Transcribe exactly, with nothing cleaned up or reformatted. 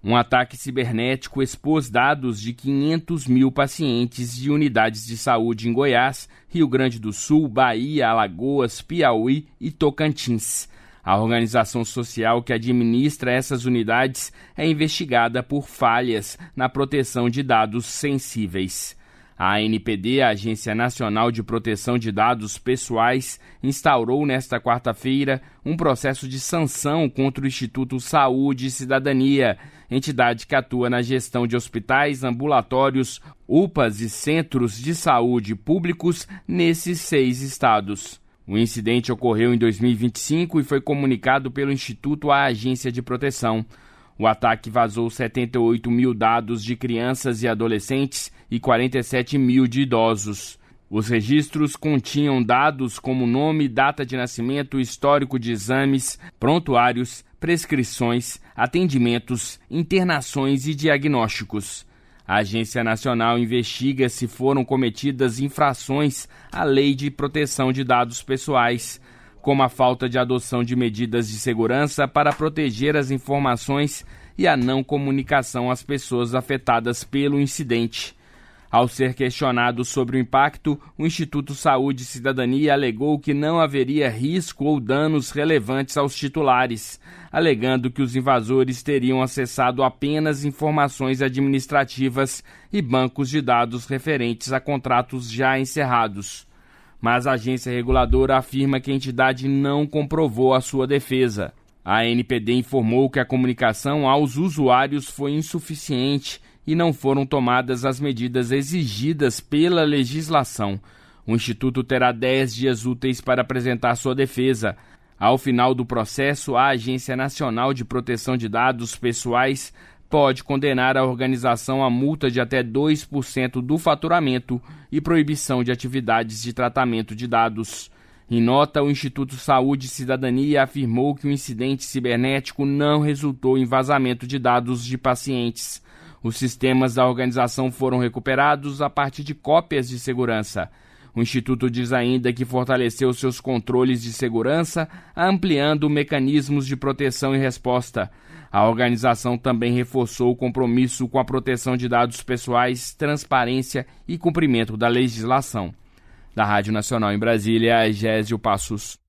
Um ataque cibernético expôs dados de quinhentos mil pacientes de unidades de saúde em Goiás, Rio Grande do Sul, Bahia, Alagoas, Piauí e Tocantins. A organização social que administra essas unidades é investigada por falhas na proteção de dados sensíveis. A A N P D, a Agência Nacional de Proteção de Dados Pessoais, instaurou nesta quarta-feira um processo de sanção contra o Instituto Saúde e Cidadania, entidade que atua na gestão de hospitais, ambulatórios, U P As e centros de saúde públicos nesses seis estados. O incidente ocorreu em dois mil e vinte e cinco e foi comunicado pelo Instituto à Agência de Proteção. O ataque vazou setenta e oito mil dados de crianças e adolescentes e quarenta e sete mil de idosos. Os registros continham dados como nome, data de nascimento, histórico de exames, prontuários, prescrições, atendimentos, internações e diagnósticos. A Agência Nacional investiga se foram cometidas infrações à Lei de Proteção de Dados Pessoais, como a falta de adoção de medidas de segurança para proteger as informações e a não comunicação às pessoas afetadas pelo incidente. Ao ser questionado sobre o impacto, o Instituto Saúde e Cidadania alegou que não haveria risco ou danos relevantes aos titulares, alegando que os invasores teriam acessado apenas informações administrativas e bancos de dados referentes a contratos já encerrados. Mas a agência reguladora afirma que a entidade não comprovou a sua defesa. A A N P D informou que a comunicação aos usuários foi insuficiente e não foram tomadas as medidas exigidas pela legislação. O Instituto terá dez dias úteis para apresentar sua defesa. Ao final do processo, a Agência Nacional de Proteção de Dados Pessoais pode condenar a organização a multa de até dois por cento do faturamento e proibição de atividades de tratamento de dados. Em nota, o Instituto Saúde e Cidadania afirmou que o incidente cibernético não resultou em vazamento de dados de pacientes. Os sistemas da organização foram recuperados a partir de cópias de segurança. O Instituto diz ainda que fortaleceu seus controles de segurança, ampliando mecanismos de proteção e resposta. A organização também reforçou o compromisso com a proteção de dados pessoais, transparência e cumprimento da legislação. Da Rádio Nacional em Brasília, Gésio Passos.